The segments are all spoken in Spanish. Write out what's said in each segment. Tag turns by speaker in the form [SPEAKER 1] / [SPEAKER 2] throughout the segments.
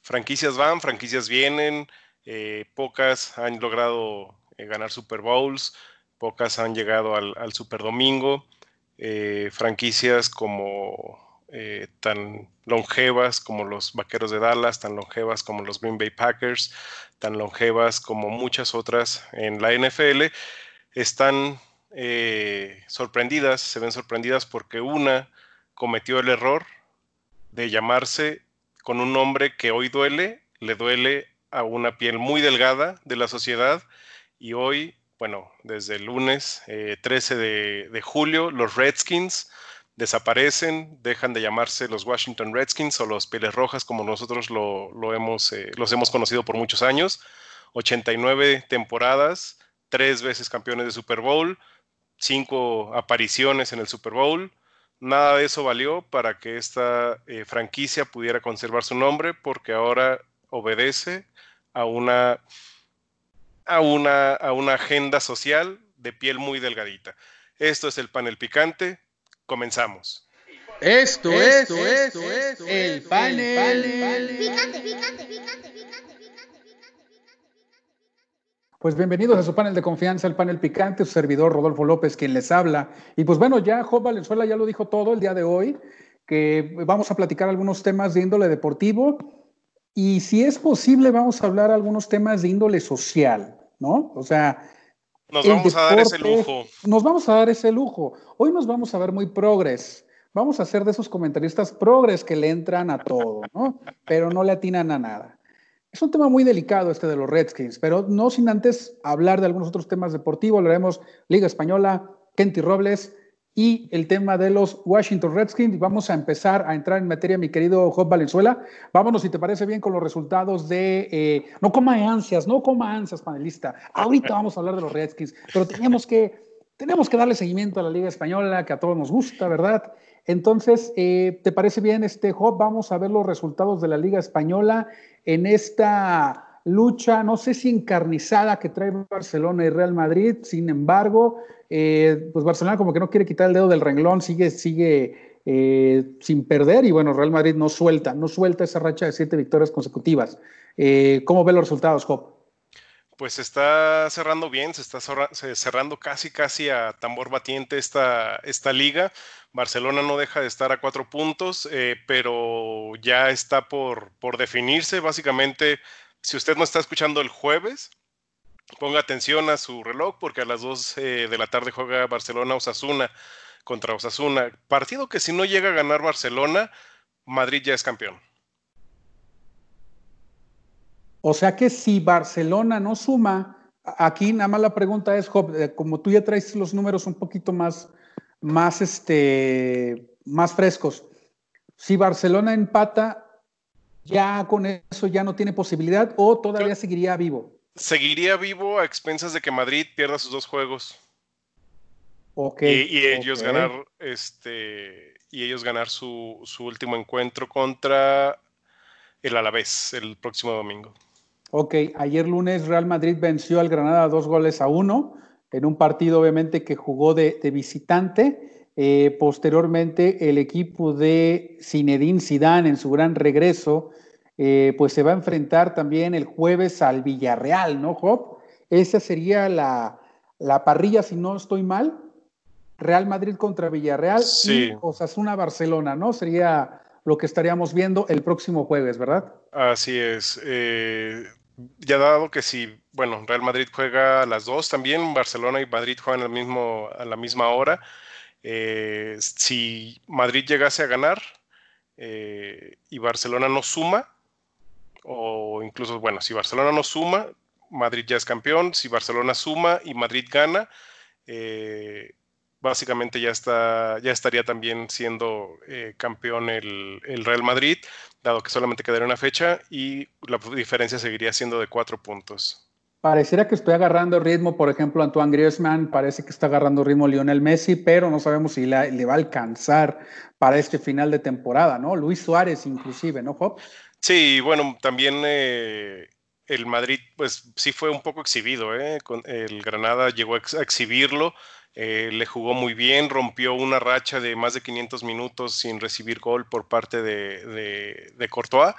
[SPEAKER 1] franquicias van, franquicias vienen, pocas han logrado ganar Super Bowls, pocas han llegado al Super Domingo, franquicias como tan longevas como los Vaqueros de Dallas, tan longevas como los Green Bay Packers, tan longevas como muchas otras en la NFL, están sorprendidas, se ven sorprendidas porque una cometió el error de llamarse con un nombre que hoy le duele a una piel muy delgada de la sociedad, y hoy, bueno, desde el lunes 13 de julio, los Redskins desaparecen, dejan de llamarse los Washington Redskins o los Pieles Rojas como nosotros los hemos conocido por muchos años. 89 temporadas, 3 veces campeones de Super Bowl, 5 apariciones en el Super Bowl. Nada de eso valió para que esta franquicia pudiera conservar su nombre, porque ahora obedece a una agenda social de piel muy delgadita. Esto es el panel picante. Comenzamos.
[SPEAKER 2] Esto es el panel
[SPEAKER 3] Picante.
[SPEAKER 4] Pues bienvenidos a su panel de confianza, el panel picante, su servidor Rodolfo López, quien les habla. Y pues bueno, ya Job Valenzuela ya lo dijo todo el día de hoy, que vamos a platicar algunos temas de índole deportivo y si es posible vamos a hablar algunos temas de índole social, ¿no? O sea,
[SPEAKER 1] nos vamos a dar ese lujo.
[SPEAKER 4] Nos vamos a dar ese lujo. Hoy nos vamos a ver muy progres. Vamos a ser de esos comentaristas progres que le entran a todo, ¿no? Pero no le atinan a nada. Es un tema muy delicado este de los Redskins, pero no sin antes hablar de algunos otros temas deportivos. Hablaremos Liga Española, Kenty Robles y el tema de los Washington Redskins. Vamos a empezar a entrar en materia, mi querido Job Valenzuela. Vámonos, si te parece bien, con los resultados de... no coma ansias, panelista. Ahorita vamos a hablar de los Redskins, pero tenemos que darle seguimiento a la Liga Española, que a todos nos gusta, ¿verdad? Entonces, ¿te parece bien, Job? Vamos a ver los resultados de la Liga Española en esta lucha, no sé si encarnizada, que trae Barcelona y Real Madrid. Sin embargo, pues Barcelona como que no quiere quitar el dedo del renglón, sigue sin perder, y bueno, Real Madrid no suelta esa racha de 7 victorias consecutivas. ¿Cómo ve los resultados, Job?
[SPEAKER 1] Pues se está cerrando bien, se está cerrando casi a tambor batiente esta liga. Barcelona no deja de estar a 4 puntos, pero ya está por definirse. Básicamente, si usted no está escuchando el jueves, ponga atención a su reloj, porque a las 2 de la tarde juega Barcelona-Osasuna contra Osasuna. Partido que si no llega a ganar Barcelona, Madrid ya es campeón.
[SPEAKER 4] O sea que si Barcelona no suma, aquí nada más la pregunta es, Job, como tú ya traes los números un poquito más frescos, si Barcelona empata, ¿ya con eso ya no tiene posibilidad o todavía seguiría vivo?
[SPEAKER 1] Seguiría vivo a expensas de que Madrid pierda sus 2 juegos.
[SPEAKER 4] Okay,
[SPEAKER 1] y ellos ganar su último encuentro contra el Alavés el próximo domingo.
[SPEAKER 4] Ok, ayer lunes Real Madrid venció al Granada 2-1 en un partido obviamente que jugó de visitante. Posteriormente el equipo de Zinedine Zidane en su gran regreso pues se va a enfrentar también el jueves al Villarreal, ¿no, Job? Esa sería la parrilla, si no estoy mal. Real Madrid contra Villarreal, sí, y Osasuna Barcelona, ¿no? Sería lo que estaríamos viendo el próximo jueves, ¿verdad?
[SPEAKER 1] Así es. Ya dado que bueno, Real Madrid juega a las 2 también, Barcelona y Madrid juegan a la misma hora. Si Madrid llegase a ganar y Barcelona no suma, o incluso, bueno, si Barcelona no suma, Madrid ya es campeón. Si Barcelona suma y Madrid gana, básicamente ya estaría también siendo campeón el Real Madrid, dado que solamente quedaría una fecha y la diferencia seguiría siendo de 4 puntos.
[SPEAKER 4] Pareciera que estoy agarrando ritmo, por ejemplo, Antoine Griezmann, parece que está agarrando ritmo Lionel Messi, pero no sabemos si le va a alcanzar para este final de temporada, ¿no? Luis Suárez inclusive, ¿no, Job?
[SPEAKER 1] Sí, bueno, también el Madrid, pues sí fue un poco exhibido, el Granada llegó a exhibirlo, le jugó muy bien, rompió una racha de más de 500 minutos sin recibir gol por parte de Courtois.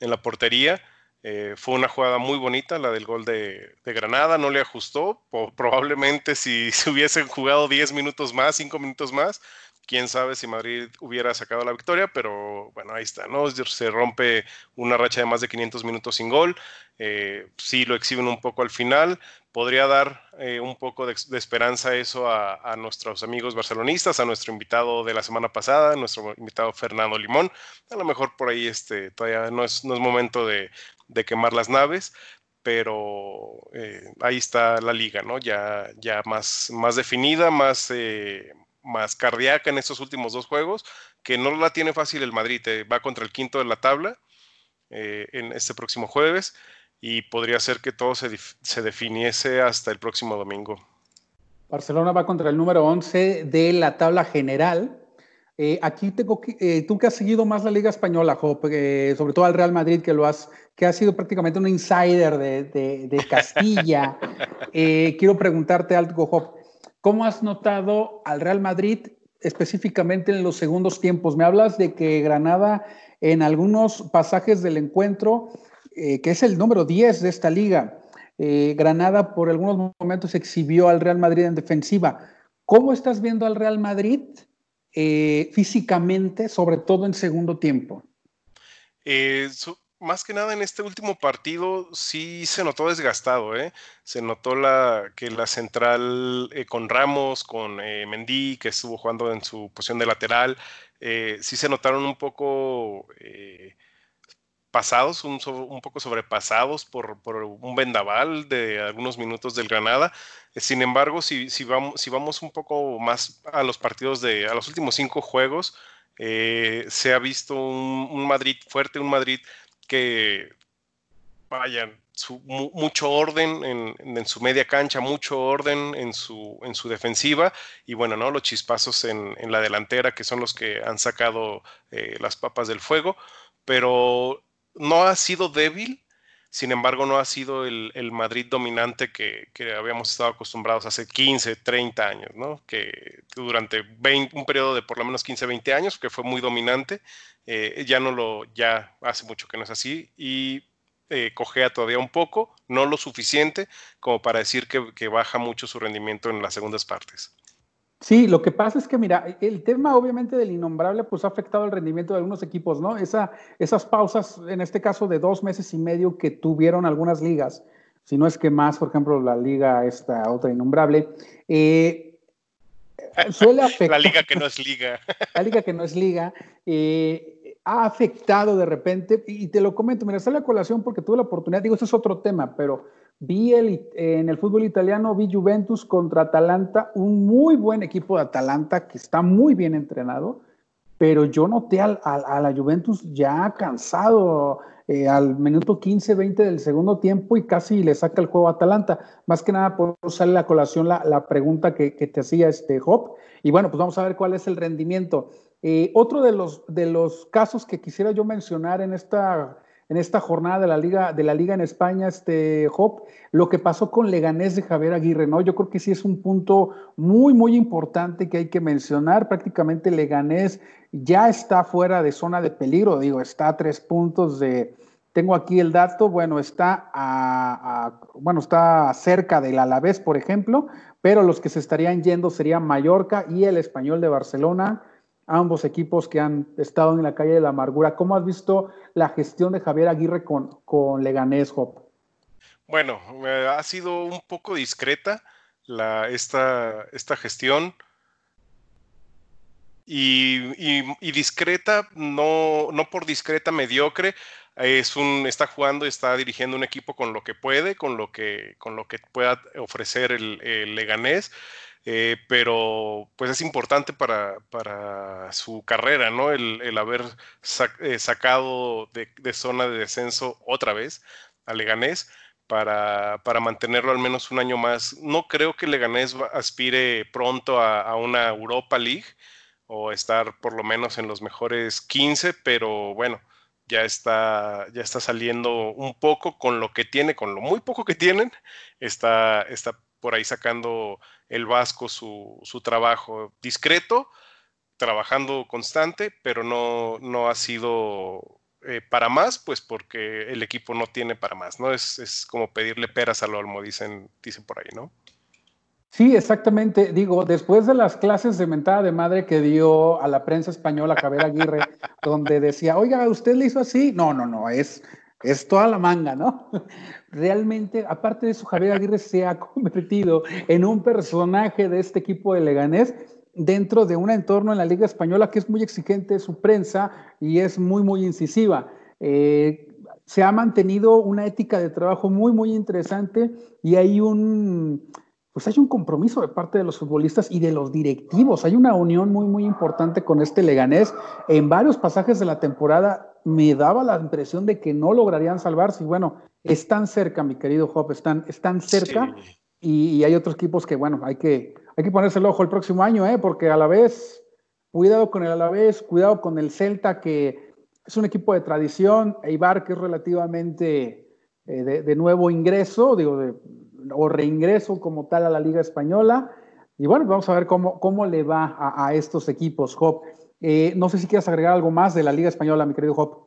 [SPEAKER 1] en la portería. Fue una jugada muy bonita, la del gol de Granada, no le ajustó. Probablemente si se hubiesen jugado 10 minutos más, 5 minutos más, quién sabe si Madrid hubiera sacado la victoria, pero bueno, ahí está, ¿no? Se rompe una racha de más de 500 minutos sin gol. Sí lo exhiben un poco al final. Podría dar un poco de esperanza eso a nuestros amigos barcelonistas, a nuestro invitado de la semana pasada, nuestro invitado Fernando Limón. A lo mejor por ahí todavía no es momento de quemar las naves, pero ahí está la liga, ¿no? Ya más definida, más cardíaca en estos últimos 2 juegos, que no la tiene fácil el Madrid. Va contra el quinto de la tabla en este próximo jueves, y podría ser que todo se definiese hasta el próximo domingo.
[SPEAKER 4] Barcelona va contra el número 11 de la tabla general. Aquí tengo tú que has seguido más la Liga Española, Job, sobre todo al Real Madrid, que has sido prácticamente un insider de Castilla. Quiero preguntarte algo, Job. ¿Cómo has notado al Real Madrid específicamente en los segundos tiempos? Me hablas de que Granada en algunos pasajes del encuentro, que es el número 10 de esta liga, Granada por algunos momentos exhibió al Real Madrid en defensiva. ¿Cómo estás viendo al Real Madrid físicamente, sobre todo en segundo tiempo?
[SPEAKER 1] Más que nada en este último partido sí se notó desgastado, ¿eh? Se notó que la central con Ramos, con Mendy, que estuvo jugando en su posición de lateral, sí se notaron un poco pasados, un poco sobrepasados por un vendaval de algunos minutos del Granada. Sin embargo, si vamos un poco más a los partidos a los últimos 5 juegos, se ha visto un Madrid fuerte, un Madrid que, vaya, mucho orden en su media cancha, mucho orden en su defensiva, y bueno, ¿no? Los chispazos en la delantera, que son los que han sacado las papas del fuego, pero no ha sido débil. Sin embargo, no ha sido el Madrid dominante que habíamos estado acostumbrados hace 15, 30 años, ¿no? Que durante un periodo de por lo menos 15, 20 años, que fue muy dominante, ya hace mucho que no es así, y cojea todavía un poco, no lo suficiente como para decir que baja mucho su rendimiento en las segundas partes.
[SPEAKER 4] Sí, lo que pasa es que, mira, el tema obviamente del innombrable pues ha afectado el rendimiento de algunos equipos, ¿no? Esas pausas, en este caso de 2 meses y medio que tuvieron algunas ligas, si no es que más, por ejemplo, la liga esta otra innombrable, suele afectar.
[SPEAKER 1] La liga que no es liga.
[SPEAKER 4] La liga que no es liga, ha afectado de repente, y te lo comento, mira, sale a colación porque tuve la oportunidad, digo, este es otro tema, pero en el fútbol italiano, vi Juventus contra Atalanta, un muy buen equipo de Atalanta que está muy bien entrenado, pero yo noté a la Juventus ya cansado al minuto 15, 20 del segundo tiempo y casi le saca el juego a Atalanta. Más que nada por sale a colación la pregunta que te hacía Job. Y bueno, pues vamos a ver cuál es el rendimiento. Otro de los casos que quisiera yo mencionar en esta jornada de la Liga en España, Job, lo que pasó con Leganés de Javier Aguirre, ¿no? Yo creo que sí es un punto muy, muy importante que hay que mencionar. Prácticamente Leganés ya está fuera de zona de peligro, digo, está a 3 puntos tengo aquí el dato, bueno, está está cerca del Alavés, por ejemplo, pero los que se estarían yendo serían Mallorca y el Español de Barcelona, ambos equipos que han estado en la calle de la amargura. ¿Cómo has visto la gestión de Javier Aguirre con Leganés, Job?
[SPEAKER 1] Bueno, ha sido un poco discreta esta gestión, y discreta, no por discreta mediocre. Está jugando, está dirigiendo un equipo con lo que puede, con lo que pueda ofrecer el Leganés, pero pues es importante para su carrera, ¿no? El haber sacado de zona de descenso otra vez al Leganés para mantenerlo al menos un año más. No creo que Leganés aspire pronto a una Europa League o estar por lo menos en los mejores 15, pero bueno, ya está saliendo un poco con lo que tiene, con lo muy poco que tienen, está por ahí sacando el Vasco su trabajo discreto, trabajando constante, pero no ha sido para más, pues porque el equipo no tiene para más, ¿no? Es como pedirle peras al olmo, dicen por ahí, ¿no?
[SPEAKER 4] Sí, exactamente. Digo, después de las clases de mentada de madre que dio a la prensa española Javier Aguirre, donde decía, oiga, ¿usted le hizo así? No, no, no, es toda la manga, ¿no? Realmente, aparte de eso, Javier Aguirre se ha convertido en un personaje de este equipo de Leganés dentro de un entorno en la Liga Española que es muy exigente su prensa y es muy, muy incisiva. Se ha mantenido una ética de trabajo muy, muy interesante y hay pues hay un compromiso de parte de los futbolistas y de los directivos. Hay una unión muy, muy importante con este Leganés. En varios pasajes de la temporada me daba la impresión de que no lograrían salvarse. Y bueno, están cerca, mi querido Job, están cerca.
[SPEAKER 1] Sí.
[SPEAKER 4] Y hay otros equipos que, bueno, hay que ponerse el ojo el próximo año, porque a la vez, cuidado con el Alavés, cuidado con el Celta, que es un equipo de tradición, Eibar, que es relativamente de nuevo ingreso, o reingreso como tal a la Liga Española. Y bueno, vamos a ver cómo le va a estos equipos, Job. No sé si quieres agregar algo más de la Liga Española, mi querido Job.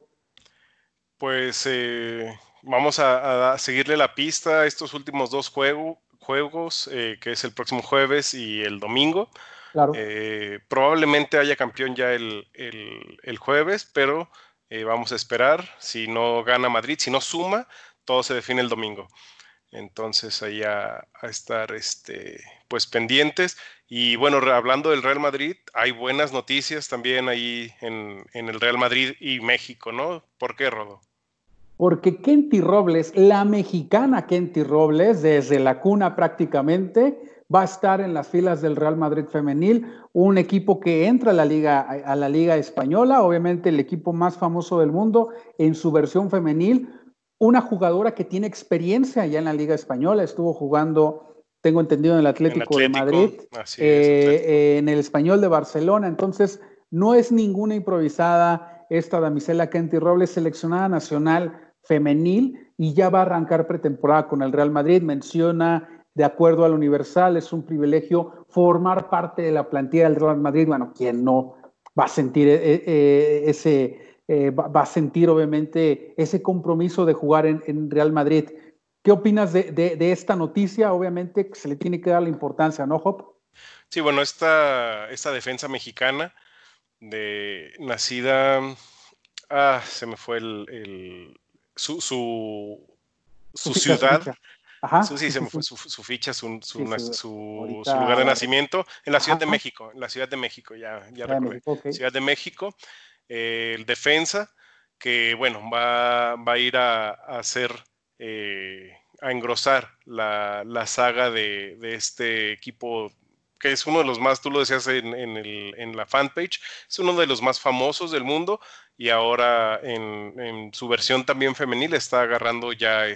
[SPEAKER 1] Pues vamos a seguirle la pista a estos últimos dos juegos, que es el próximo jueves y el domingo.
[SPEAKER 4] Claro.
[SPEAKER 1] Probablemente haya campeón ya el jueves, pero vamos a esperar. Si no gana Madrid, si no suma, todo se define el domingo. Entonces ahí a estar pues pendientes. Y bueno, hablando del Real Madrid, hay buenas noticias también ahí en el Real Madrid y México, ¿no? ¿Por qué, Rodo?
[SPEAKER 4] Porque Kenty Robles, la mexicana Kenty Robles, desde la cuna prácticamente, va a estar en las filas del Real Madrid femenil, un equipo que entra a la Liga Española, obviamente el equipo más famoso del mundo en su versión femenil, una jugadora que tiene experiencia ya en la Liga Española, estuvo jugando, tengo entendido, en el Atlético de Madrid,
[SPEAKER 1] así es, Atlético.
[SPEAKER 4] en el Español de Barcelona, entonces no es ninguna improvisada esta damisela Kenty Robles, seleccionada nacional femenil, y ya va a arrancar pretemporada con el Real Madrid. Menciona, de acuerdo al Universal, es un privilegio formar parte de la plantilla del Real Madrid. Bueno, ¿quién no va a sentir va a sentir obviamente ese compromiso de jugar en Real Madrid? ¿Qué opinas de esta noticia? Obviamente se le tiene que dar la importancia, ¿no, Job?
[SPEAKER 1] Sí, bueno, esta defensa mexicana nacida, se me fue su ciudad,
[SPEAKER 4] Su ficha. Ajá,
[SPEAKER 1] sí, se me fue
[SPEAKER 4] sí.
[SPEAKER 1] su ficha, su lugar
[SPEAKER 4] Ahorita,
[SPEAKER 1] de nacimiento, en la Ciudad
[SPEAKER 4] ajá,
[SPEAKER 1] de México, ya
[SPEAKER 4] de
[SPEAKER 1] recordé,
[SPEAKER 4] México, okay.
[SPEAKER 1] Ciudad de México, el defensa, que bueno, va a ir a hacer, a engrosar la saga de este equipo, que es uno de los más, tú lo decías en la fanpage, es uno de los más famosos del mundo, y ahora en su versión también femenil está agarrando ya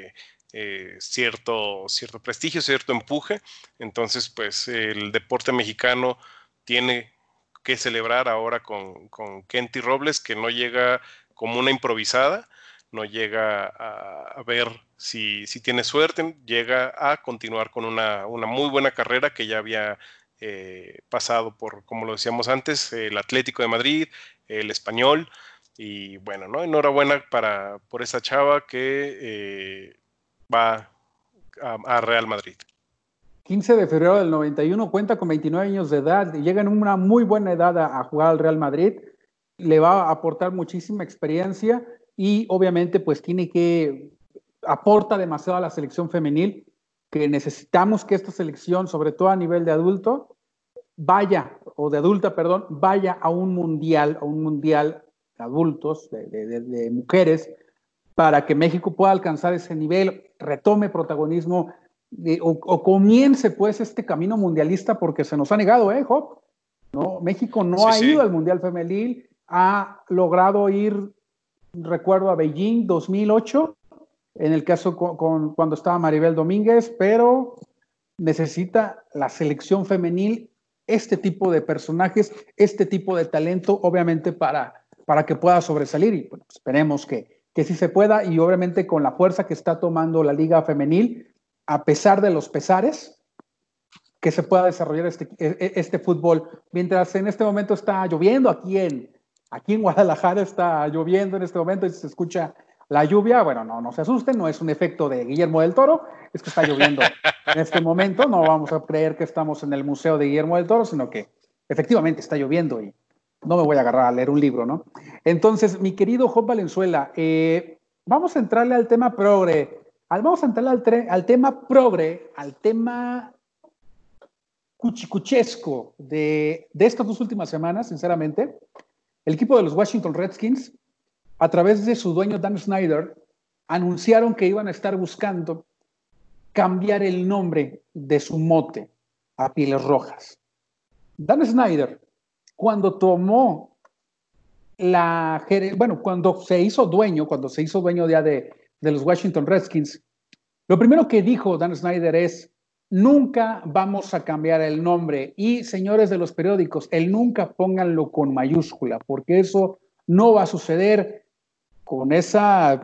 [SPEAKER 1] cierto prestigio, cierto empuje. Entonces, pues el deporte mexicano tiene que celebrar ahora con Kenty Robles, que no llega como una improvisada, no llega a ver si tiene suerte, llega a continuar con una muy buena carrera que ya había pasado por, como lo decíamos antes, el Atlético de Madrid, el Español, y bueno, ¿no? Enhorabuena por esa chava que va a Real Madrid.
[SPEAKER 4] 15 de febrero del 91, cuenta con 29 años de edad, llega en una muy buena edad a jugar al Real Madrid, le va a aportar muchísima experiencia y obviamente pues aporta demasiado a la selección femenil, que necesitamos que esta selección, sobre todo a nivel de adulto, de adulta, perdón, vaya a un mundial de adultos, de mujeres, para que México pueda alcanzar ese nivel, retome protagonismo o comience pues este camino mundialista, porque se nos ha negado, Job, ¿no? México no ha ido al Mundial Femenil, ha logrado ir, recuerdo, a Beijing 2008, en el caso cuando estaba Maribel Domínguez, pero necesita la selección femenil este tipo de personajes, este tipo de talento, obviamente para que pueda sobresalir, y bueno, esperemos que sí se pueda, y obviamente con la fuerza que está tomando la liga femenil, a pesar de los pesares, que se pueda desarrollar este fútbol. Mientras en este momento está lloviendo aquí en Aquí en Guadalajara está lloviendo en este momento y se escucha la lluvia. Bueno, no se asusten, no es un efecto de Guillermo del Toro, es que está lloviendo en este momento. No vamos a creer que estamos en el Museo de Guillermo del Toro, sino que efectivamente está lloviendo y no me voy a agarrar a leer un libro, ¿no? Entonces, mi querido Job Valenzuela, vamos a entrarle al tema progre. Vamos a entrarle al tema progre, al tema cuchicuchesco de estas 2 últimas semanas, sinceramente. El equipo de los Washington Redskins, a través de su dueño Dan Snyder, anunciaron que iban a estar buscando cambiar el nombre de su mote a Pieles Rojas. Dan Snyder, cuando tomó cuando se hizo dueño ya de los Washington Redskins, lo primero que dijo Dan Snyder es: nunca vamos a cambiar el nombre. Y señores de los periódicos, el nunca pónganlo con mayúscula, porque eso no va a suceder con ese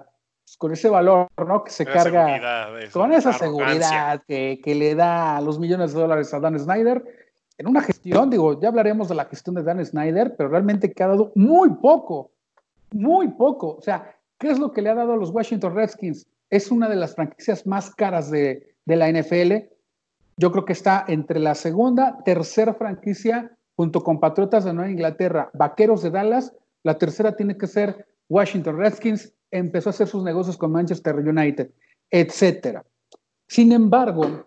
[SPEAKER 4] valor, ¿no? Que se carga, con esa seguridad que le da los millones de dólares a Dan Snyder. En una gestión, ya hablaremos de la gestión de Dan Snyder, pero realmente que ha dado muy poco. O sea, ¿qué es lo que le ha dado a los Washington Redskins? Es una de las franquicias más caras de la NFL. Yo creo que está entre la segunda, tercera franquicia, junto con Patriotas de Nueva Inglaterra, Vaqueros de Dallas. La tercera tiene que ser Washington Redskins. Empezó a hacer sus negocios con Manchester United, etcétera. Sin embargo,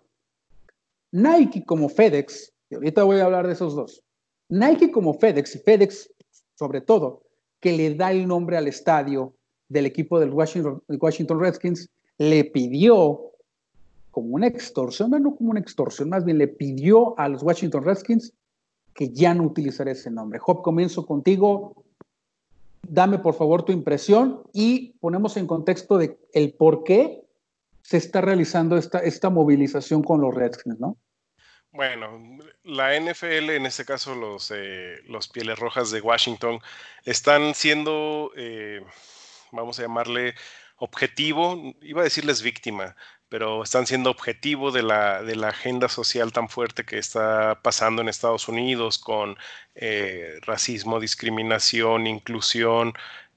[SPEAKER 4] Nike como FedEx, y ahorita voy a hablar de esos dos, Nike como FedEx, y FedEx sobre todo, que le da el nombre al estadio del equipo del Washington Redskins, le pidió como una extorsión, no como una extorsión, más bien le pidió a los Washington Redskins que ya no utilizara ese nombre. Job, comienzo contigo. Dame por favor tu impresión y ponemos en contexto de el por qué se está realizando esta movilización con los Redskins, ¿no?
[SPEAKER 1] Bueno, la NFL, en este caso los Pieles Rojas de Washington, están siendo, vamos a llamarle objetivo, iba a decirles víctima, pero están siendo objetivo de la agenda social tan fuerte que está pasando en Estados Unidos con racismo, discriminación, inclusión,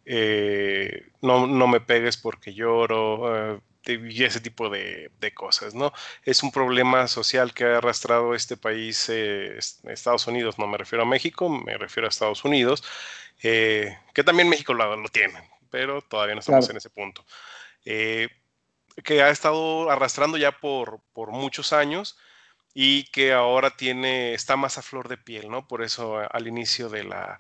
[SPEAKER 1] no me pegues porque lloro, y ese tipo de cosas, ¿no? Es un problema social que ha arrastrado este país, Estados Unidos, no me refiero a México, me refiero a Estados Unidos, que también México lo tiene, pero todavía no estamos en ese punto. Que ha estado arrastrando ya por muchos años y que ahora está más a flor de piel, ¿no? Por eso al inicio de la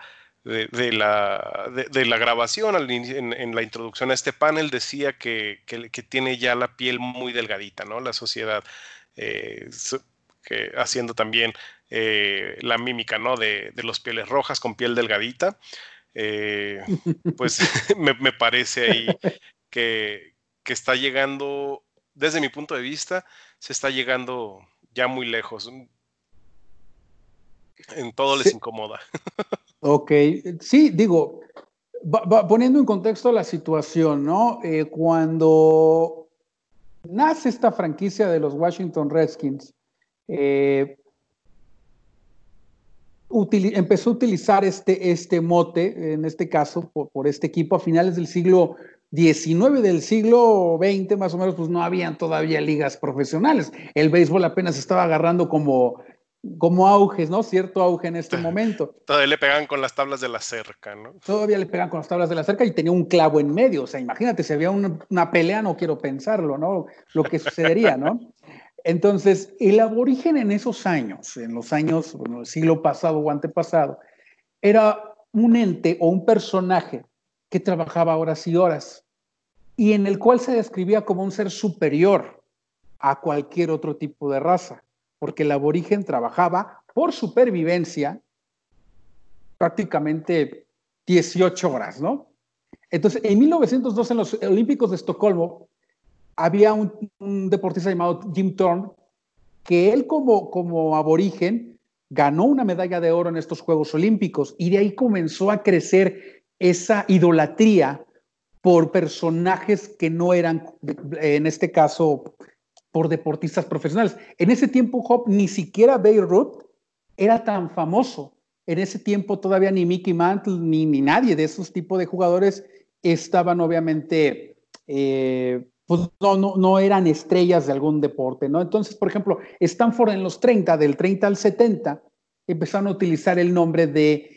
[SPEAKER 1] grabación, en la introducción a este panel, decía que tiene ya la piel muy delgadita, ¿no? La sociedad, haciendo también la mímica, ¿no? De los Pieles Rojas con piel delgadita. Pues me parece ahí que está llegando, desde mi punto de vista, se está llegando ya muy lejos. En todo les incomoda.
[SPEAKER 4] Ok, sí, poniendo en contexto la situación, ¿no? Cuando nace esta franquicia de los Washington Redskins, empezó a utilizar este mote, en este caso, por este equipo a finales del siglo XIX, del siglo XX, más o menos, pues no habían todavía ligas profesionales. El béisbol apenas estaba agarrando como auges, ¿no? Cierto auge en este momento.
[SPEAKER 1] Todavía le pegan con las tablas de la cerca, ¿no?
[SPEAKER 4] Todavía le pegan con las tablas de la cerca y tenía un clavo en medio. O sea, imagínate, si había una pelea, no quiero pensarlo, ¿no? Lo que sucedería, ¿no? Entonces, el aborigen en esos años, en los años, bueno, el siglo pasado o antepasado, era un ente o un personaje que trabajaba horas y horas y en el cual se describía como un ser superior a cualquier otro tipo de raza, porque el aborigen trabajaba por supervivencia prácticamente 18 horas, ¿no? Entonces, en 1902, en los Olímpicos de Estocolmo, había un deportista llamado Jim Thorne, que él como aborigen ganó una medalla de oro en estos Juegos Olímpicos y de ahí comenzó a crecer esa idolatría por personajes que no eran, en este caso, por deportistas profesionales. En ese tiempo, Job, ni siquiera Babe Ruth era tan famoso. En ese tiempo todavía ni Mickey Mantle ni nadie de esos tipos de jugadores estaban obviamente, pues no eran estrellas de algún deporte, ¿no? Entonces, por ejemplo, Stanford en los 30, del 30 al 70, empezaron a utilizar el nombre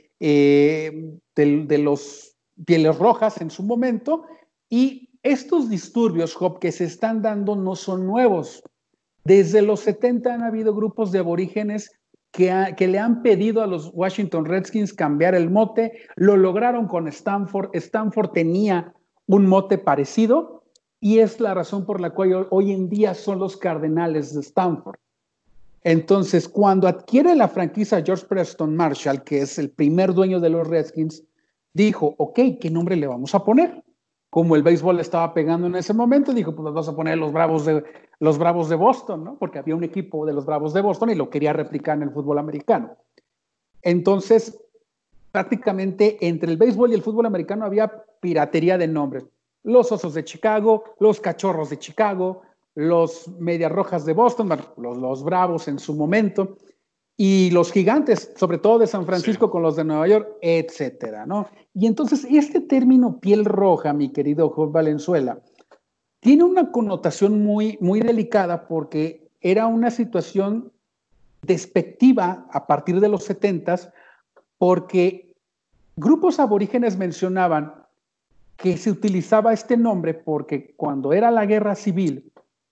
[SPEAKER 4] de los Pieles Rojas en su momento, y estos disturbios, Job, que se están dando no son nuevos. Desde los 70 han habido grupos de aborígenes que le han pedido a los Washington Redskins cambiar el mote. Lo lograron con Stanford. Stanford tenía un mote parecido y es la razón por la cual hoy en día son los Cardenales de Stanford. Entonces, cuando adquiere la franquicia George Preston Marshall, que es el primer dueño de los Redskins, dijo, ok, ¿qué nombre le vamos a poner? Como el béisbol estaba pegando en ese momento, dijo, pues nos vamos a poner los Bravos de Boston, ¿no? Porque había un equipo de los Bravos de Boston y lo quería replicar en el fútbol americano. Entonces, prácticamente entre el béisbol y el fútbol americano había piratería de nombres. Los Osos de Chicago, los Cachorros de Chicago, los Medias Rojas de Boston, los Bravos en su momento, y los Gigantes, sobre todo de San Francisco, sí, con los de Nueva York, etcétera, ¿no? Y entonces este término piel roja, mi querido Job Valenzuela, tiene una connotación muy, muy delicada porque era una situación despectiva a partir de los 70s, porque grupos aborígenes mencionaban que se utilizaba este nombre porque cuando era la guerra civil,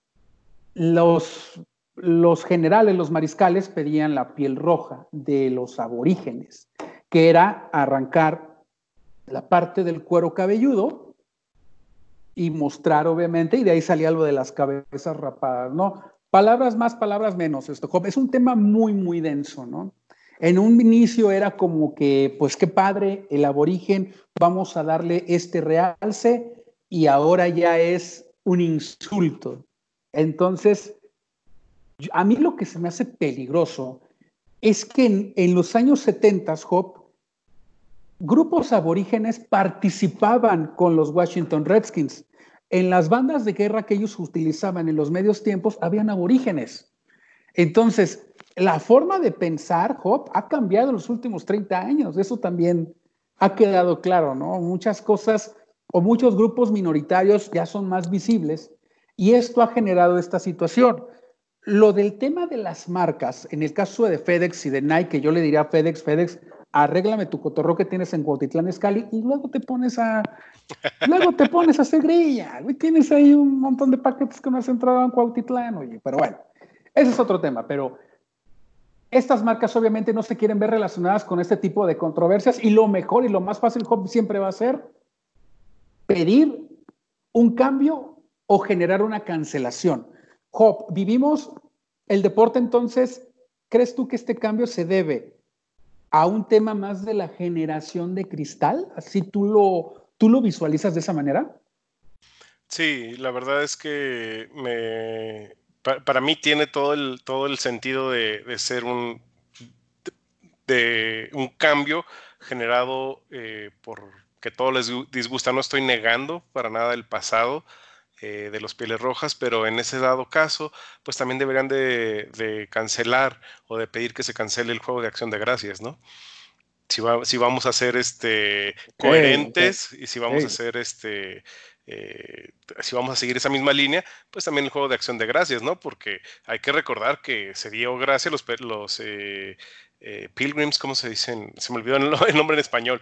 [SPEAKER 4] los generales, los mariscales pedían la piel roja de los aborígenes, que era arrancar la parte del cuero cabelludo y mostrar, obviamente, y de ahí salía lo de las cabezas rapadas, ¿no? Palabras más, palabras menos, esto, es un tema muy, muy denso, ¿no? En un inicio era como que, pues qué padre, el aborigen, vamos a darle este realce, y ahora ya es un insulto. Entonces, a mí lo que se me hace peligroso es que en los años 70, Job, grupos aborígenes participaban con los Washington Redskins. En las bandas de guerra que ellos utilizaban en los medios tiempos, habían aborígenes. Entonces, la forma de pensar, Job, ha cambiado en los últimos 30 años. Eso también ha quedado claro, ¿no? Muchas cosas o muchos grupos minoritarios ya son más visibles y esto ha generado esta situación. Lo del tema de las marcas, en el caso de FedEx y de Nike, yo le diría a FedEx, arréglame tu cotorro que tienes en Cuautitlán Izcalli y luego te pones a hacer grilla. Tienes ahí un montón de paquetes que no has entrado en Cuautitlán, oye, pero bueno, ese es otro tema, pero estas marcas obviamente no se quieren ver relacionadas con este tipo de controversias y lo mejor y lo más fácil, Job, siempre va a ser pedir un cambio o generar una cancelación. Job, vivimos el deporte, entonces, ¿crees tú que este cambio se debe a un tema más de la generación de cristal? ¿Así tú lo visualizas de esa manera?
[SPEAKER 1] Sí, la verdad es que para mí tiene todo el sentido de ser de un cambio generado por que todo les disgusta. No estoy negando para nada el pasado de los Pieles Rojas, pero en ese dado caso, pues también deberían de cancelar o de pedir que se cancele el juego de Acción de Gracias, ¿no? Si vamos a ser coherentes y si vamos a ser si vamos a seguir esa misma línea, pues también el juego de Acción de Gracias, ¿no? Porque hay que recordar que se dio gracia los Pilgrims, ¿cómo se dicen? Se me olvidó el nombre en español.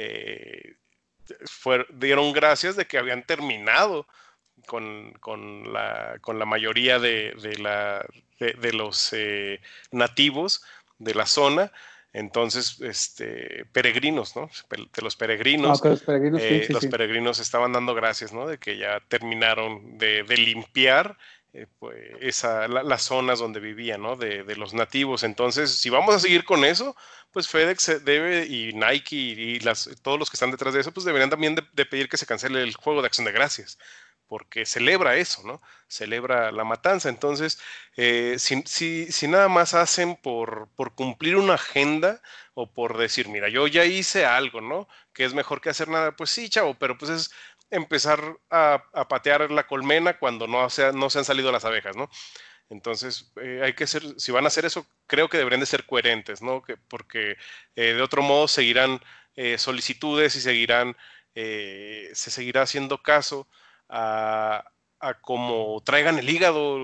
[SPEAKER 1] Dieron gracias de que habían terminado con la mayoría de los nativos de la zona. Entonces, peregrinos, ¿no? De los peregrinos,
[SPEAKER 4] los peregrinos, sí,
[SPEAKER 1] los peregrinos estaban dando gracias, ¿no? De que ya terminaron de limpiar pues las zonas donde vivían, ¿no? De los nativos. Entonces, si vamos a seguir con eso, pues FedEx debe, y Nike y todos los que están detrás de eso, pues deberían también de pedir que se cancele el juego de Acción de Gracias, porque celebra eso, ¿no? Celebra la matanza. Entonces, si nada más hacen por cumplir una agenda o por decir, mira, yo ya hice algo, ¿no? Que es mejor que hacer nada, pues sí, chavo, pero pues es empezar a patear la colmena cuando no se han salido las abejas, ¿no? Entonces, hay que ser, si van a hacer eso, creo que deberían de ser coherentes, ¿no? Porque de otro modo seguirán solicitudes y se seguirá haciendo caso a cómo traigan el hígado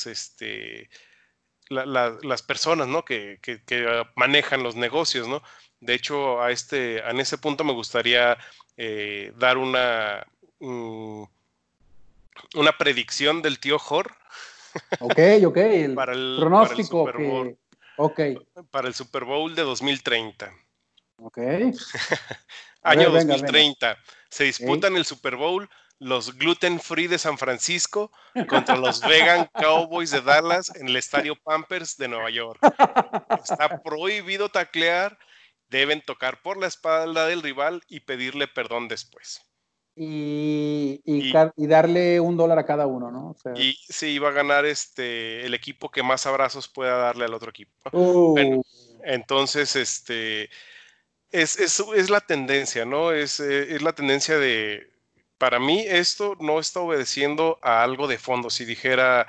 [SPEAKER 1] las personas, ¿no? Que manejan los negocios, ¿no? De hecho, en ese punto me gustaría dar mm, una predicción del tío Jor.
[SPEAKER 4] Ok, el
[SPEAKER 1] para el
[SPEAKER 4] pronóstico
[SPEAKER 1] Super Bowl,
[SPEAKER 4] que... Ok,
[SPEAKER 1] para el Super Bowl de 2030.
[SPEAKER 4] ok. A
[SPEAKER 1] Año
[SPEAKER 4] ver, venga, venga.
[SPEAKER 1] 2030. Se
[SPEAKER 4] Ok.
[SPEAKER 1] disputan el Super Bowl los Gluten Free de San Francisco contra los Vegan Cowboys de Dallas en el Estadio Pampers de Nueva York. Está prohibido taclear, deben tocar por la espalda del rival y pedirle perdón después. Y,
[SPEAKER 4] Y darle $1 a cada uno, ¿no? O sea,
[SPEAKER 1] y sí, va a ganar el equipo que más abrazos pueda darle al otro equipo. Bueno, entonces, es la tendencia, ¿no? Es la tendencia para mí esto no está obedeciendo a algo de fondo. Si dijeran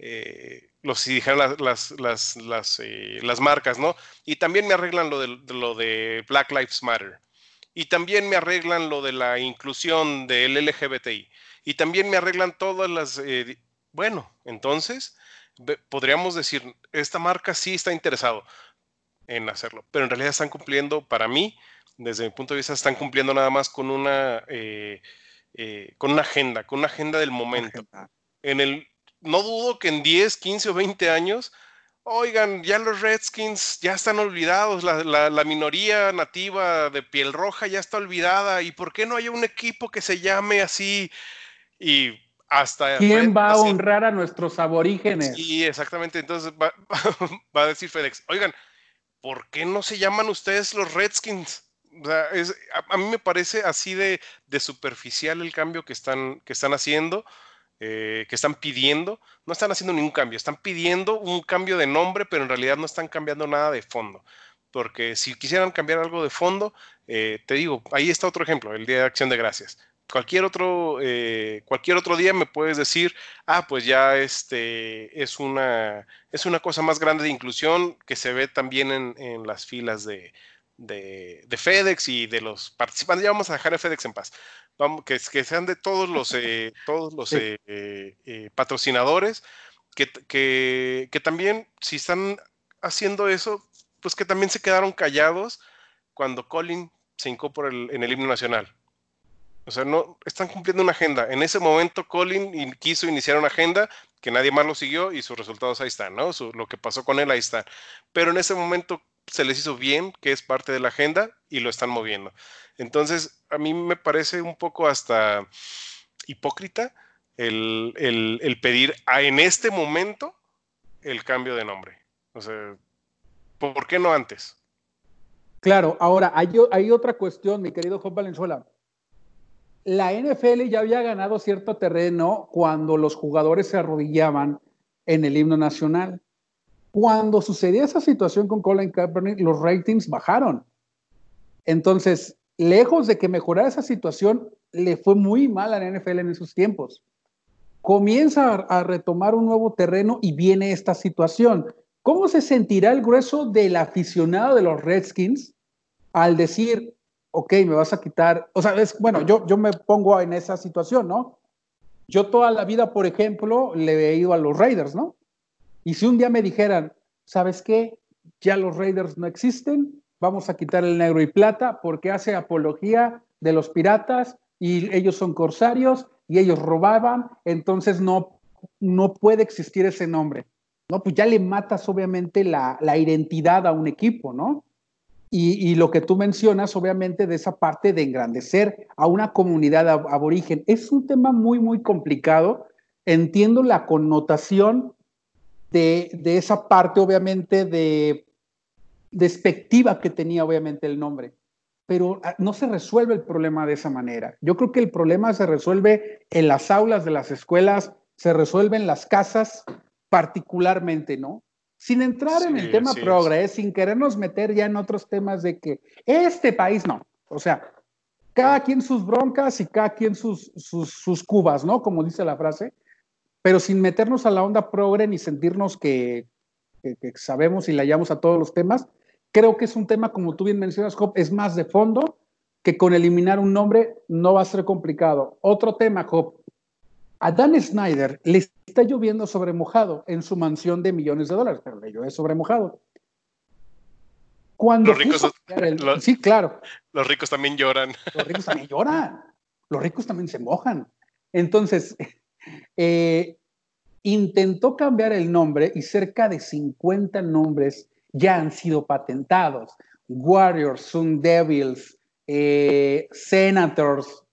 [SPEAKER 1] las marcas, ¿no? Y también me arreglan lo de Black Lives Matter. Y también me arreglan lo de la inclusión del LGBTI. Y también me arreglan todas bueno, entonces podríamos decir, esta marca sí está interesado en hacerlo, pero en realidad están cumpliendo, para mí, desde mi punto de vista, están cumpliendo nada más con una agenda del momento. No dudo que en 10, 15 o 20 años, oigan, ya los Redskins ya están olvidados, la minoría nativa de piel roja ya está olvidada, ¿y por qué no hay un equipo que se llame así? Y hasta
[SPEAKER 4] ¿quién
[SPEAKER 1] FedEx
[SPEAKER 4] va a honrar a nuestros aborígenes?
[SPEAKER 1] sí, exactamente, entonces va a decir FedEx, oigan, ¿por qué no se llaman ustedes los Redskins? O sea, a mí me parece así de superficial el cambio que están haciendo, que están pidiendo. No están haciendo ningún cambio, están pidiendo un cambio de nombre, pero en realidad no están cambiando nada de fondo. Porque si quisieran cambiar algo de fondo, te digo, ahí está otro ejemplo, el Día de Acción de Gracias. Cualquier otro día me puedes decir, pues ya es una cosa más grande de inclusión que se ve también en las filas de FedEx y de los participantes. Ya vamos a dejar a FedEx en paz. Vamos, que sean de todos los
[SPEAKER 4] Sí.
[SPEAKER 1] patrocinadores, que también, si están haciendo eso, pues que también se quedaron callados cuando Colin se hincó en el himno nacional. O sea, no están cumpliendo una agenda. En ese momento Colin quiso iniciar una agenda que nadie más lo siguió y sus resultados ahí están, ¿no? Lo que pasó con él ahí está. Pero en ese momento se les hizo bien, que es parte de la agenda, y lo están moviendo. Entonces, a mí me parece un poco hasta hipócrita el pedir en este momento el cambio de nombre. O sea, ¿por qué no antes?
[SPEAKER 4] Claro, ahora hay otra cuestión, mi querido Job Valenzuela. La NFL ya había ganado cierto terreno cuando los jugadores se arrodillaban en el himno nacional. Cuando sucedía esa situación con Colin Kaepernick, los ratings bajaron. Entonces, lejos de que mejorara esa situación, le fue muy mal a la NFL en esos tiempos. Comienza a retomar un nuevo terreno y viene esta situación. ¿Cómo se sentirá el grueso del aficionado de los Redskins al decir, ok, me vas a quitar? O sea, bueno, yo me pongo en esa situación, ¿no? Yo toda la vida, por ejemplo, le he ido a los Raiders, ¿no? Y si un día me dijeran, ¿sabes qué? Ya los Raiders no existen, vamos a quitar el negro y plata porque hace apología de los piratas y ellos son corsarios y ellos robaban, entonces no puede existir ese nombre. No, pues ya le matas obviamente la identidad a un equipo, ¿no? Y lo que tú mencionas, obviamente, de esa parte de engrandecer a una comunidad aborigen, es un tema muy, muy complicado. Entiendo la connotación de esa parte, obviamente, de despectiva que tenía, obviamente, el nombre. Pero no se resuelve el problema de esa manera. Yo creo que el problema se resuelve en las aulas de las escuelas, se resuelve en las casas, particularmente, ¿no? Sin entrar en el
[SPEAKER 1] Sí,
[SPEAKER 4] tema
[SPEAKER 1] así es.
[SPEAKER 4] progre, sin querernos meter ya en otros temas de que este país no. O sea, cada quien sus broncas y cada quien sus cubas, ¿no? Como dice la frase. pero sin meternos a la onda progre ni sentirnos que sabemos y le hallamos a todos los temas. Creo que es un tema, como tú bien mencionas, Job, es más de fondo, que con eliminar un nombre no va a ser complicado. Otro tema, Job. A Dan Snyder le está lloviendo sobre mojado en su mansión de millones de dólares, pero le llueve sobre mojado. Cuando
[SPEAKER 1] los ricos,
[SPEAKER 4] sí, claro.
[SPEAKER 1] Los ricos también lloran.
[SPEAKER 4] Los ricos también lloran. Los ricos también se mojan. Entonces, intentó cambiar el nombre y cerca de 50 nombres ya han sido patentados. Warriors, Sun Devils, Senators,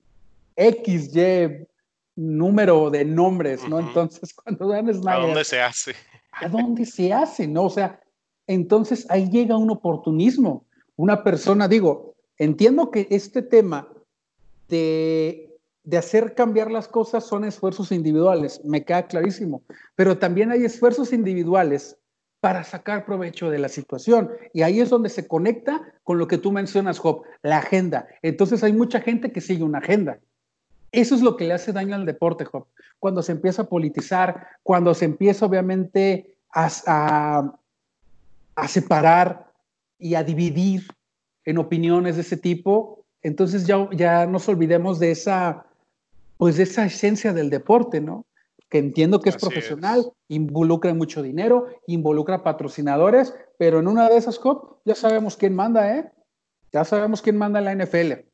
[SPEAKER 4] XY, número de nombres, ¿no? Entonces, cuando Dan Snyder...
[SPEAKER 1] ¿A dónde se hace?
[SPEAKER 4] ¿A dónde se hace, no? O sea, entonces ahí llega un oportunismo. Una persona, digo, entiendo que este tema de hacer cambiar las cosas son esfuerzos individuales, me queda clarísimo, pero también hay esfuerzos individuales para sacar provecho de la situación, y ahí es donde se conecta con lo que tú mencionas, Job, la agenda. Entonces hay mucha gente que sigue una agenda. Eso es lo que le hace daño al deporte, Job, cuando se empieza a politizar, cuando se empieza obviamente a separar y a dividir en opiniones de ese tipo. Entonces ya nos olvidemos de esa esencia del deporte, ¿no? Que entiendo que es profesional, involucra mucho dinero, involucra patrocinadores, pero en una de esas, Cop, ya sabemos quién manda, ¿eh? Ya sabemos quién manda en la NFL.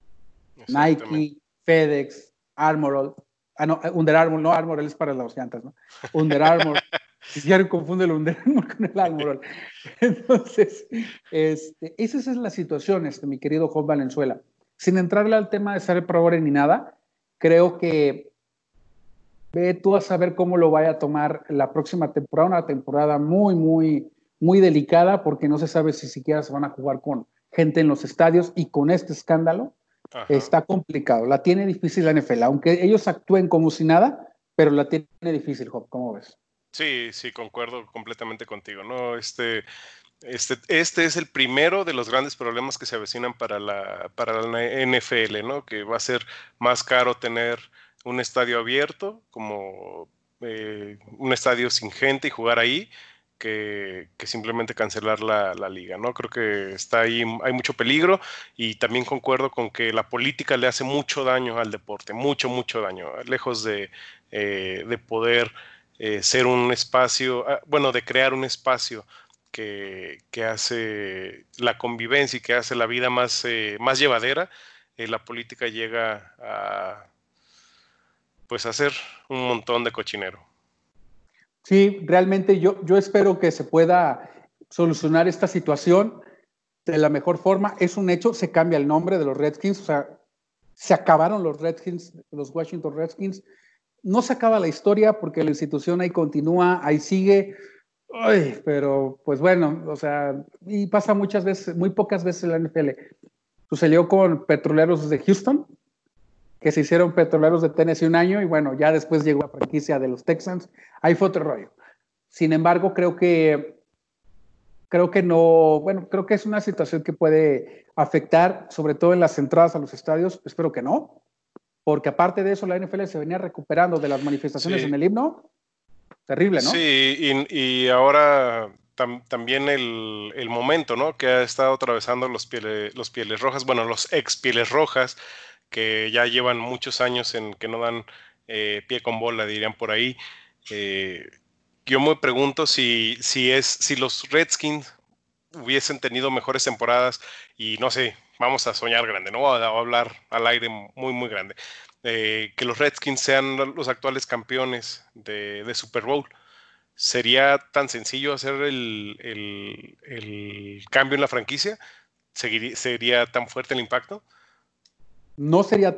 [SPEAKER 4] Nike, FedEx, Armor, Under Armour, no, Armor es para las llantas, ¿no? Under Armour. Ya confunde el Under Armour con el Armor. Entonces, esa es la situación, mi querido Job Valenzuela. Sin entrarle al tema de ser progre ni nada, creo que ve tú a saber cómo lo vaya a tomar la próxima temporada, una temporada muy, muy, muy delicada, porque no se sabe si siquiera se van a jugar con gente en los estadios, y con este escándalo está complicado. La tiene difícil la NFL, aunque ellos actúen como si nada, pero la tiene difícil, Job. ¿Cómo ves?
[SPEAKER 1] Sí, concuerdo completamente contigo, ¿no? Este es el primero de los grandes problemas que se avecinan para la NFL, ¿no? Que va a ser más caro tener un estadio abierto, como un estadio sin gente y jugar ahí, que simplemente cancelar la liga, ¿no? Creo que está ahí, hay mucho peligro, y también concuerdo con que la política le hace mucho daño al deporte, mucho, mucho daño, lejos de poder ser un espacio, bueno, de crear un espacio que hace la convivencia y que hace la vida más llevadera. La política llega a hacer un montón de cochinero.
[SPEAKER 4] Sí, realmente yo espero que se pueda solucionar esta situación de la mejor forma. Es un hecho, se cambia el nombre de los Redskins, o sea, se acabaron los Redskins, los Washington Redskins. No se acaba la historia porque la institución ahí continúa, ahí sigue. Ay, pero pues bueno, o sea, y pasa muchas veces, muy pocas veces en la NFL. Sucedió con Petroleros de Houston, que se hicieron Petroleros de Tennessee un año, y bueno, ya después llegó a franquicia de los Texans. Ahí fue otro rollo. Sin embargo, creo que no, bueno, creo que es una situación que puede afectar, sobre todo en las entradas a los estadios. Espero que no, porque aparte de eso, la NFL se venía recuperando de las manifestaciones en el himno. Terrible, ¿no?
[SPEAKER 1] Sí, y ahora también el momento, ¿no? Que ha estado atravesando los Pieles Rojas, bueno, los ex Pieles Rojas, que ya llevan muchos años en que no dan pie con bola, dirían por ahí. Yo me pregunto si los Redskins hubiesen tenido mejores temporadas, y no sé, vamos a soñar grande, ¿no? A hablar al aire muy, muy grande. Que los Redskins sean los actuales campeones de Super Bowl. ¿Sería tan sencillo hacer el cambio en la franquicia? ¿Sería tan fuerte el impacto?
[SPEAKER 4] No sería,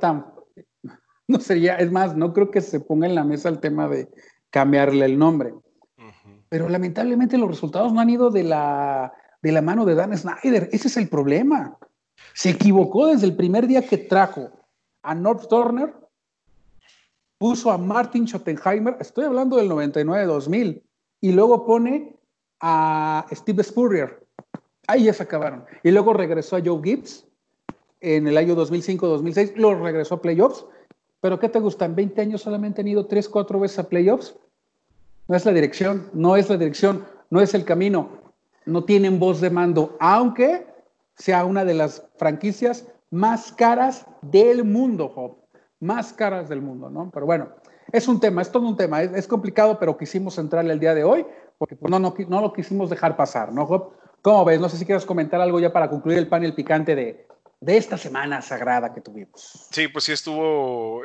[SPEAKER 4] es más, no creo que se ponga en la mesa el tema de cambiarle el nombre. Pero lamentablemente los resultados no han ido de la mano de Dan Snyder. Ese es el problema. Se equivocó desde el primer día que trajo a North Turner, puso a Martin Schottenheimer, estoy hablando del 99-2000, y luego pone a Steve Spurrier. Ahí ya se acabaron. Y luego regresó a Joe Gibbs en el año 2005-2006, lo regresó a playoffs, pero ¿qué te gusta? En 20 años solamente han ido 3, 4 veces a playoffs. No es la dirección, no es el camino. No tienen voz de mando, aunque sea una de las franquicias más caras del mundo, Job. Más caras del mundo, ¿no? Pero bueno, es todo un tema. Es complicado, pero quisimos entrarle el día de hoy, porque pues, no lo quisimos dejar pasar, ¿no, Job? ¿Cómo ves? No sé si quieres comentar algo ya para concluir el panel picante de esta semana sagrada que tuvimos.
[SPEAKER 1] Sí, pues sí estuvo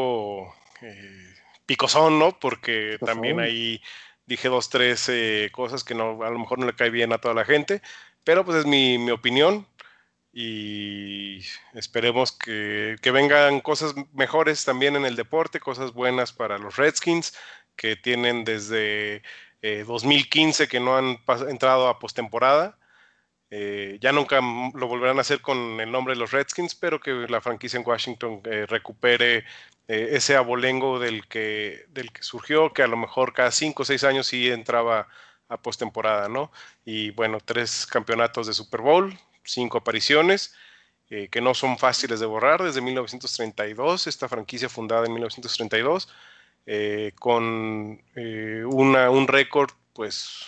[SPEAKER 1] picosón, ¿no? Porque también ahí dije 2, 3 cosas que a lo mejor no le cae bien a toda la gente, pero pues es mi opinión y esperemos que vengan cosas mejores también en el deporte, cosas buenas para los Redskins, que tienen desde 2015 que no han entrado a postemporada. Ya nunca lo volverán a hacer con el nombre de los Redskins, pero que la franquicia en Washington recupere ese abolengo del que surgió, que a lo mejor cada 5 o 6 años sí entraba a postemporada, ¿no? Y bueno, 3 campeonatos de Super Bowl, 5 apariciones, que no son fáciles de borrar desde 1932, esta franquicia fundada en 1932, con un récord, pues,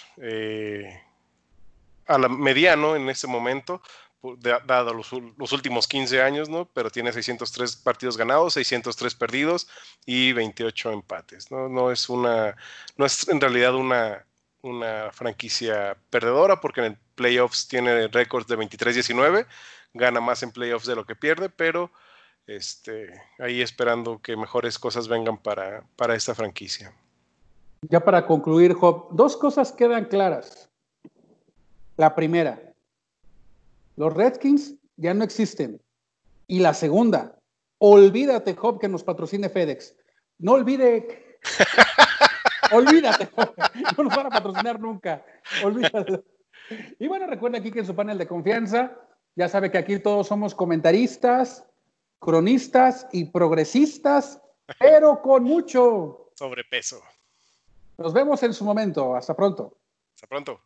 [SPEAKER 1] a la mediano en este momento, dado los últimos 15 años, ¿no? Pero tiene 603 partidos ganados, 603 perdidos y 28 empates, ¿no? No es en realidad una franquicia perdedora, porque en el playoffs tiene récords de 23-19, gana más en playoffs de lo que pierde, pero ahí esperando que mejores cosas vengan para esta franquicia.
[SPEAKER 4] Ya para concluir, Job, 2 cosas quedan claras. La primera, los Redskins ya no existen. Y la segunda, olvídate, Job, que nos patrocine FedEx. No olvídate, Job, no nos van a patrocinar nunca. Olvídate. Y bueno, recuerda aquí que en su panel de confianza, ya sabe que aquí todos somos comentaristas, cronistas y progresistas, pero con mucho
[SPEAKER 1] sobrepeso.
[SPEAKER 4] Nos vemos en su momento. Hasta pronto.
[SPEAKER 1] Hasta pronto.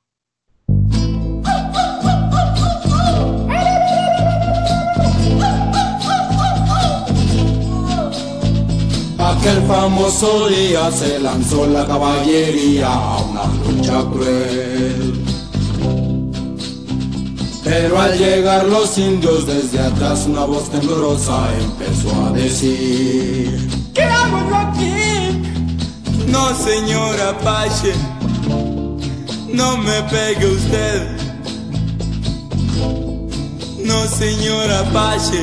[SPEAKER 3] Aquel famoso día se lanzó la caballería a una lucha cruel. Pero al llegar los indios desde atrás, una voz temblorosa empezó a decir:
[SPEAKER 5] ¿qué hago yo aquí?
[SPEAKER 3] No, señor Apache, no me pegue usted. No, señor Apache,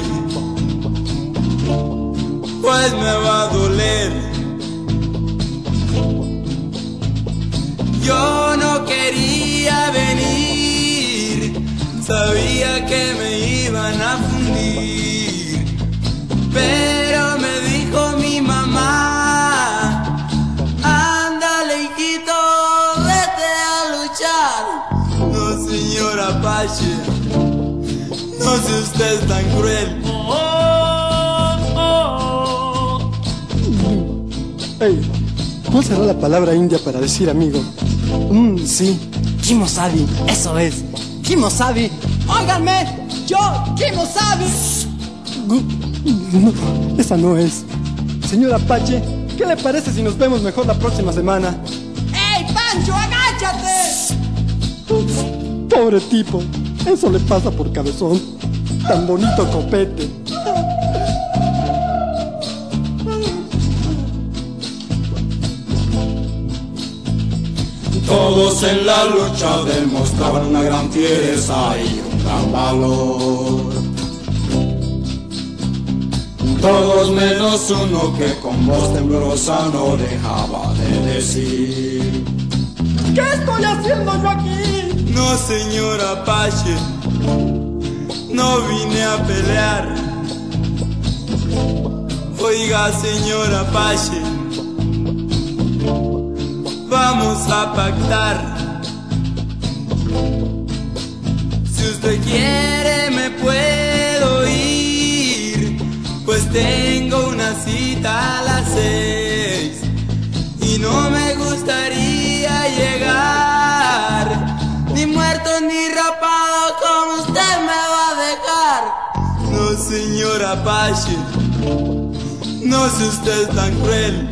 [SPEAKER 3] pues me va a doler. Yo no quería venir, sabía que me iban a fundir, pero me dijo mi mamá: ándale, hijito, vete a luchar. No, señor Apache, no sea usted tan cruel.
[SPEAKER 6] Hey, ¿cómo será la palabra india para decir amigo? Sí, Kimosabi, eso es, Kimosabi.
[SPEAKER 5] Óiganme, yo, Kimosabi.
[SPEAKER 6] No, esa no es. Señor Apache, ¿qué le parece si nos vemos mejor la próxima semana?
[SPEAKER 5] ¡Ey, Pancho, agáchate!
[SPEAKER 6] Pobre tipo, eso le pasa por cabezón. Tan bonito copete.
[SPEAKER 3] Todos en la lucha demostraban una gran fiereza y un gran valor. Todos menos uno que con voz temblorosa no dejaba de decir:
[SPEAKER 5] ¿qué estoy haciendo yo aquí?
[SPEAKER 3] No, señor Apache, no vine a pelear. Oiga, señor Apache, vamos a pactar. Si usted quiere me puedo ir, pues tengo una cita a las 6 y no me gustaría llegar ni muerto ni rapado como usted me va a dejar. No, señor Apache, No es usted tan cruel.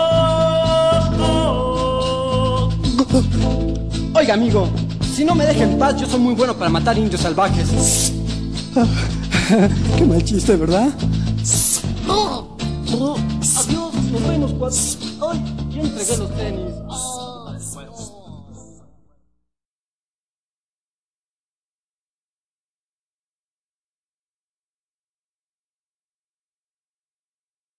[SPEAKER 6] Oiga, amigo, si no me deja en paz, yo soy muy bueno para matar indios salvajes. Qué mal chiste, ¿verdad? Adiós, nos vemos, cuatro. Ay, ya entregué los tenis.